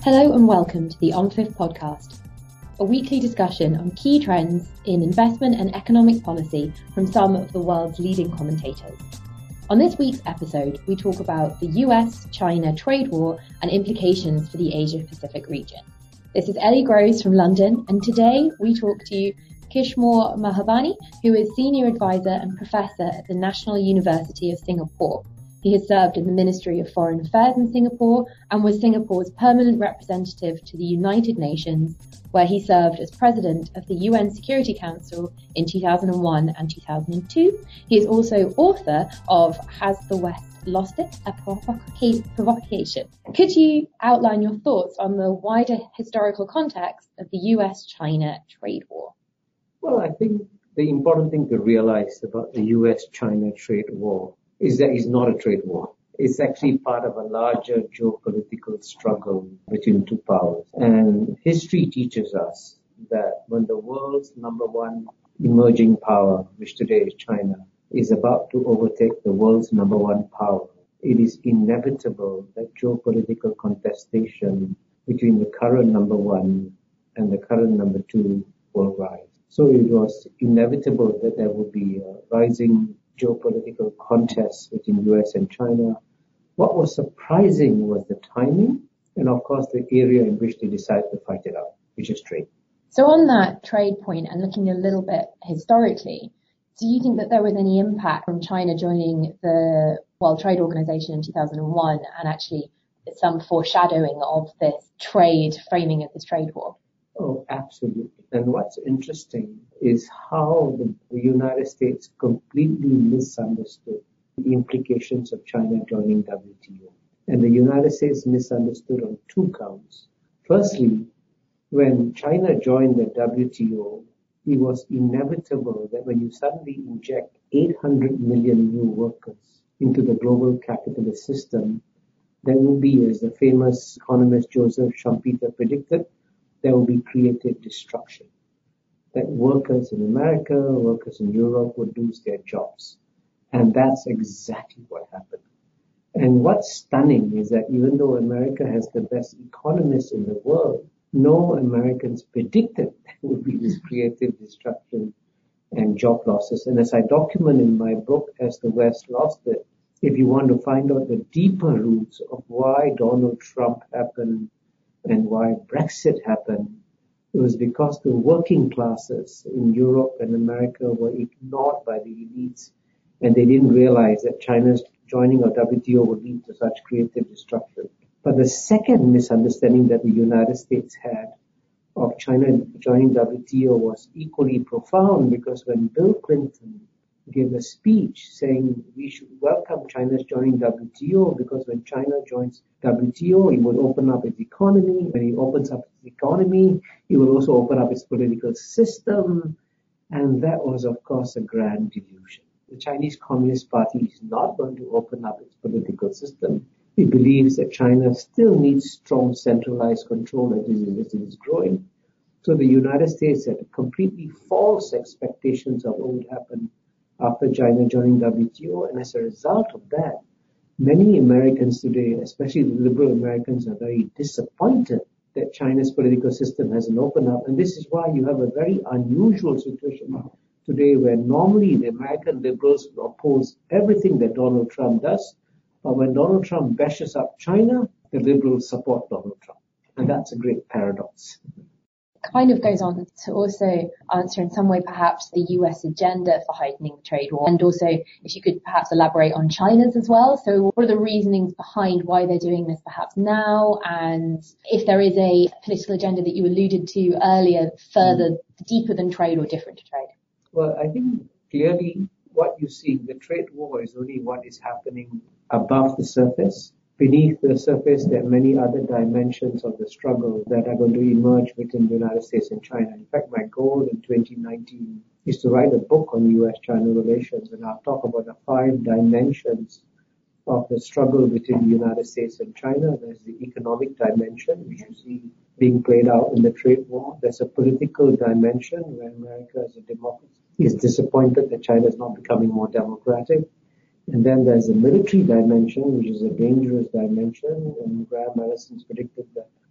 Hello and welcome to the On5th podcast, a weekly discussion on key trends in investment and economic policy from some of the world's leading commentators. On this week's episode, we talk about the US-China trade war and implications for the Asia-Pacific region. This is Ellie Groves from London, and today we talk to Kishore Mahbani, who is Senior Advisor and Professor at the National University of Singapore. He has served in the Ministry of Foreign Affairs in Singapore and was Singapore's permanent representative to the United Nations, where he served as President of the UN Security Council in 2001 and 2002. He is also author of Has the West Lost It? A Provocation. Could you outline your thoughts on the wider historical context of the US-China trade war? Well, I think the important thing to realize about the US-China trade war is that it's not a trade war. It's actually part of a larger geopolitical struggle between two powers. And history teaches us that when the world's number one emerging power, which today is China, is about to overtake the world's number one power, it is inevitable that geopolitical contestation between the current number one and the current number two will rise. So it was inevitable that there would be a rising geopolitical contest between US and China. What was surprising was the timing and, of course, the area in which they decided to fight it out, which is trade. So on that trade point and looking a little bit historically, do you think that there was any impact from China joining the World Trade Organization in 2001 and actually some foreshadowing of this trade, framing of this trade war? Oh, absolutely. And what's interesting is how the United States completely misunderstood the implications of China joining WTO. And the United States misunderstood on two counts. Firstly, when China joined the WTO, it was inevitable that when you suddenly inject 800 million new workers into the global capitalist system, there will be, as the famous economist Joseph Schumpeter predicted, there will be creative destruction. That workers in America, workers in Europe would lose their jobs. And that's exactly what happened. And what's stunning is that even though America has the best economists in the world, no Americans predicted there would be this creative destruction and job losses. And as I document in my book, As the West Lost It, if you want to find out the deeper roots of why Donald Trump happened and why Brexit happened, it was because the working classes in Europe and America were ignored by the elites, and they didn't realize that China's joining of WTO would lead to such creative destruction. But the second misunderstanding that the United States had of China joining WTO was equally profound, because when Bill Clinton gave a speech saying we should welcome China's joining WTO, because when China joins WTO, it will open up its economy. When it opens up its economy, it will also open up its political system. And that was, of course, a grand delusion. The Chinese Communist Party is not going to open up its political system. It believes that China still needs strong centralized control as it is growing. So the United States had completely false expectations of what would happen after China joining WTO. And as a result of that, many Americans today, especially the liberal Americans, are very disappointed that China's political system hasn't opened up. And this is why you have a very unusual situation today where normally the American liberals will oppose everything that Donald Trump does. But when Donald Trump bashes up China, the liberals support Donald Trump. And that's a great paradox. Kind of goes on to also answer in some way perhaps the US agenda for heightening the trade war, and also if you could perhaps elaborate on China's as well. So what are the reasonings behind why they're doing this perhaps now, and if there is a political agenda that you alluded to earlier, further deeper than trade or different to trade? Well, I think clearly what you see, the trade war is only what is happening above the surface. Beneath the surface, there are many other dimensions of the struggle that are going to emerge between the United States and China. In fact, my goal in 2019 is to write a book on US-China relations, and I'll talk about the 5 dimensions of the struggle between the United States and China. There's the economic dimension, which you see being played out in the trade war. There's a political dimension where America as a democracy is disappointed that China is not becoming more democratic. And then there's a military dimension, which is a dangerous dimension. And Graham Allison's predicted that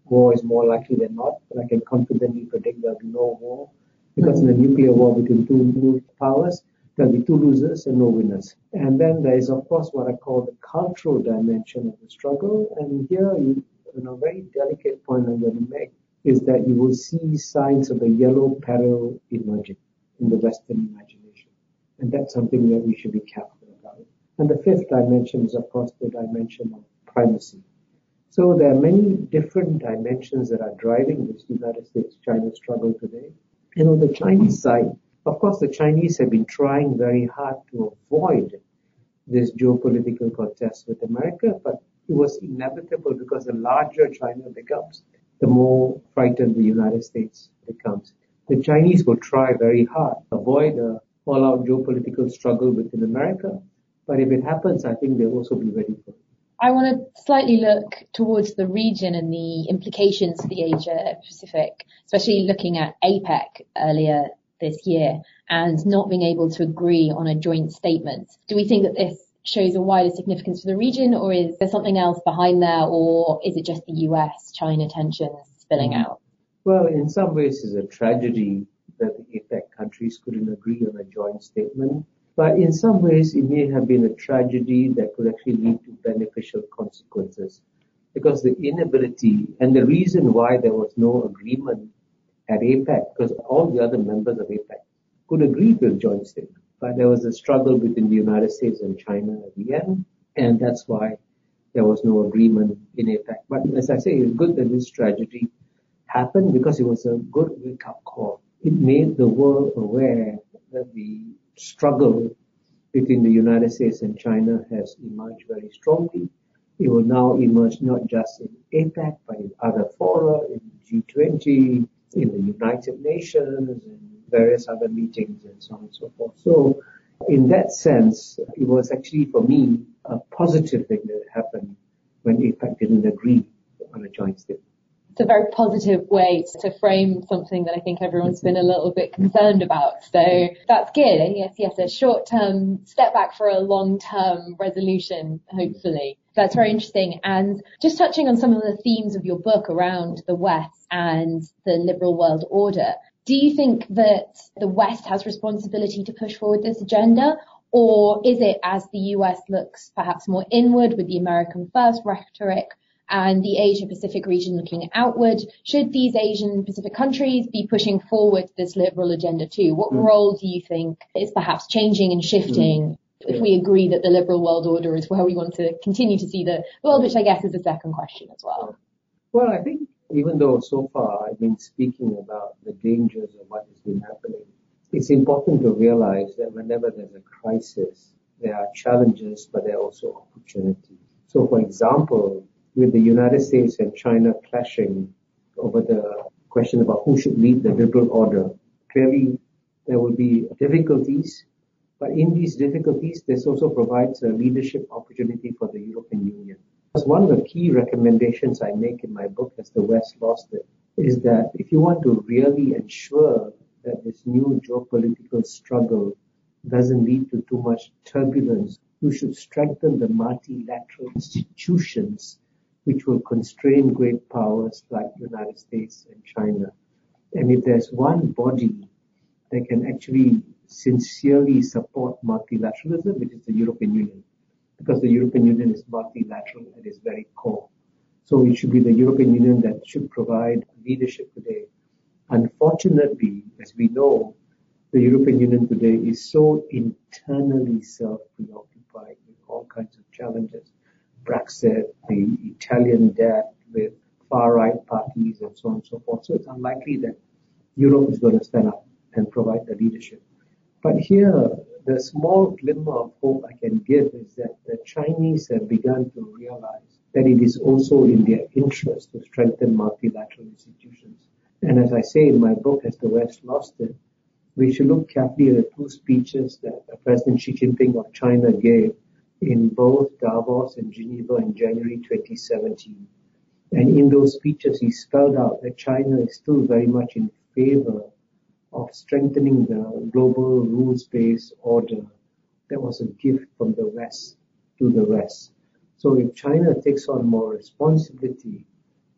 war is more likely than not, but I can confidently predict there'll be no war, because in a nuclear war between two powers, there'll be two losers and no winners. And then there is, of course, what I call the cultural dimension of the struggle. And here, a very delicate point I'm going to make is that you will see signs of the yellow peril emerging in the Western imagination. And that's something that we should be careful about. And the fifth dimension is, of course, the dimension of primacy. So there are many different dimensions that are driving this United States-China struggle today. And on the Chinese side, of course, the Chinese have been trying very hard to avoid this geopolitical contest with America, but it was inevitable because the larger China becomes, the more frightened the United States becomes. The Chinese will try very hard to avoid a all-out geopolitical struggle within America, but if it happens, I think they'll also be ready for it. I want to slightly look towards the region and the implications for the Asia Pacific, especially looking at APEC earlier this year and not being able to agree on a joint statement. Do we think that this shows a wider significance for the region, or is there something else behind there, or is it just the US-China tensions spilling out? Well, in some ways it's a tragedy that the APEC countries couldn't agree on a joint statement. But in some ways, it may have been a tragedy that could actually lead to beneficial consequences. Because the inability and the reason why there was no agreement at APEC, because all the other members of APEC could agree to a joint statement. But there was a struggle between the United States and China at the end, and that's why there was no agreement in APEC. But as I say, it's good that this tragedy happened because it was a good wake-up call. It made the world aware that the struggle between the United States and China has emerged very strongly. It will now emerge not just in APEC, but in other fora, in G20, in the United Nations, and various other meetings, and so on and so forth. So in that sense, it was actually, for me, a positive thing that happened when APEC didn't agree on a joint statement. It's a very positive way to frame something that I think everyone's been a little bit concerned about. So that's good. Yes, a short-term step back for a long-term resolution, hopefully. That's very interesting. And just touching on some of the themes of your book around the West and the liberal world order, do you think that the West has responsibility to push forward this agenda? Or is it, as the US looks perhaps more inward with the American first rhetoric, and the Asia-Pacific region looking outward, should these Asian Pacific countries be pushing forward this liberal agenda too? What role do you think is perhaps changing and shifting if we agree that the liberal world order is where we want to continue to see the world, which I guess is the second question as well? Well, I think even though so far I've been speaking about the dangers of what has been happening, it's important to realize that whenever there's a crisis, there are challenges, but there are also opportunities. So, for example, with the United States and China clashing over the question about who should lead the liberal order, clearly there will be difficulties, but in these difficulties, this also provides a leadership opportunity for the European Union. Because one of the key recommendations I make in my book, As the West Lost It, is that if you want to really ensure that this new geopolitical struggle doesn't lead to too much turbulence, you should strengthen the multilateral institutions which will constrain great powers like the United States and China. And if there's one body that can actually sincerely support multilateralism, it is the European Union, because the European Union is multilateral at its very core. So it should be the European Union that should provide leadership today. Unfortunately, as we know, the European Union today is so internally self-preoccupied with all kinds of challenges. Brexit, the Italian debt with far-right parties, and so on and so forth. So it's unlikely that Europe is going to stand up and provide the leadership. But here, the small glimmer of hope I can give is that the Chinese have begun to realize that it is also in their interest to strengthen multilateral institutions. And as I say in my book, As the West Lost It, we should look carefully at the two speeches that President Xi Jinping of China gave in both Davos and Geneva in January 2017. And in those speeches, he spelled out that China is still very much in favor of strengthening the global rules-based order that was a gift from the West to the West. So if China takes on more responsibility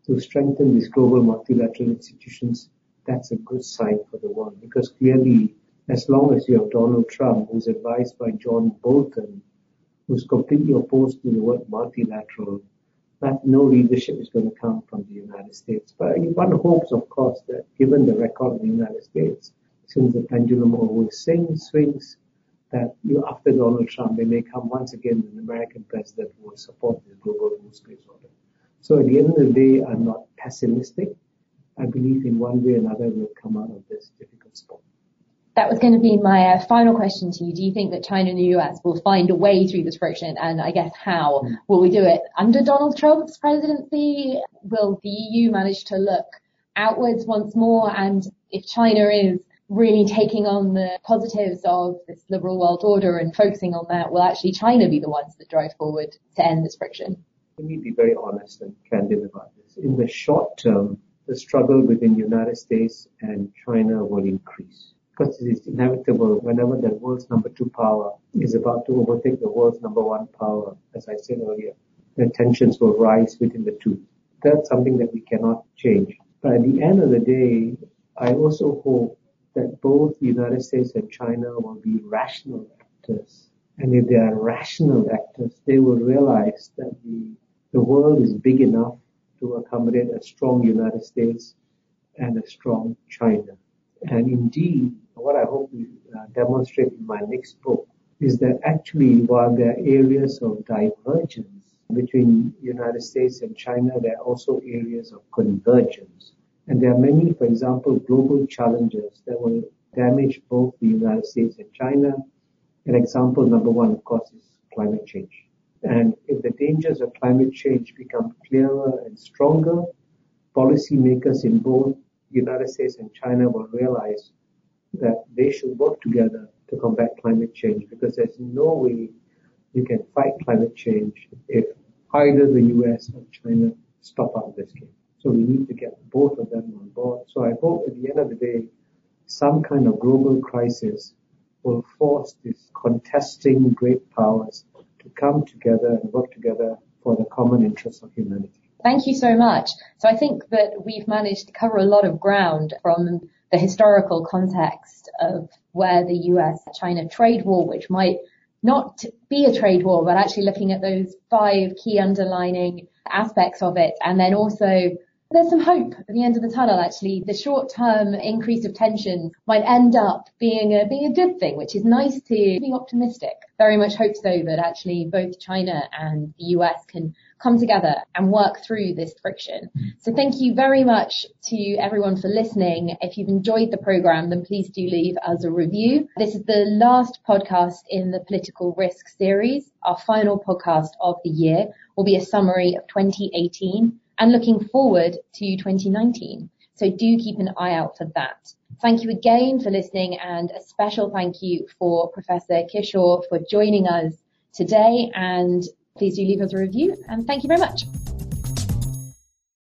to strengthen these global multilateral institutions, that's a good sign for the world. Because clearly, as long as you have Donald Trump, who's advised by John Bolton, who's completely opposed to the word multilateral, that no leadership is going to come from the United States. But one hopes, of course, that given the record of the United States, since the pendulum always swings, that after Donald Trump, there may come once again an American president who will support the global rules-based order. So at the end of the day, I'm not pessimistic. I believe in one way or another we'll come out of this difficult spot. That was going to be my final question to you. Do you think that China and the US will find a way through this friction? And I guess how will we do it? Under Donald Trump's presidency, will the EU manage to look outwards once more? And if China is really taking on the positives of this liberal world order and focusing on that, will actually China be the ones that drive forward to end this friction? Let me be very honest and candid about this. In the short term, the struggle within the United States and China will increase. Because it is inevitable whenever the world's number 2 power is about to overtake the world's number 1 power, as I said earlier, the tensions will rise within the two. That's something that we cannot change. But at the end of the day, I also hope that both the United States and China will be rational actors. And if they are rational actors, they will realize that the world is big enough to accommodate a strong United States and a strong China. And indeed, what I hope to demonstrate in my next book is that actually, while there are areas of divergence between the United States and China, there are also areas of convergence. And there are many, for example, global challenges that will damage both the United States and China. An example number 1, of course, is climate change. And if the dangers of climate change become clearer and stronger, policymakers in both the United States and China will realize that they should work together to combat climate change, because there's no way you can fight climate change if either the US or China stop out of this game. So we need to get both of them on board. So I hope at the end of the day, some kind of global crisis will force these contesting great powers to come together and work together for the common interests of humanity. Thank you so much. So I think that we've managed to cover a lot of ground from the historical context of where the US-China trade war, which might not be a trade war, but actually looking at those 5 key underlining aspects of it. And then also there's some hope at the end of the tunnel, actually. The short-term increase of tension might end up being a good thing, which is nice to be optimistic. Very much hope so that actually both China and the US can come together and work through this friction. So thank you very much to everyone for listening. If you've enjoyed the program, then please do leave us a review. This is the last podcast in the Political Risk series. Our final podcast of the year will be a summary of 2018 and looking forward to 2019. So do keep an eye out for that. Thank you again for listening, and a special thank you for Professor Kishore for joining us today. And please do leave us a review, and thank you very much.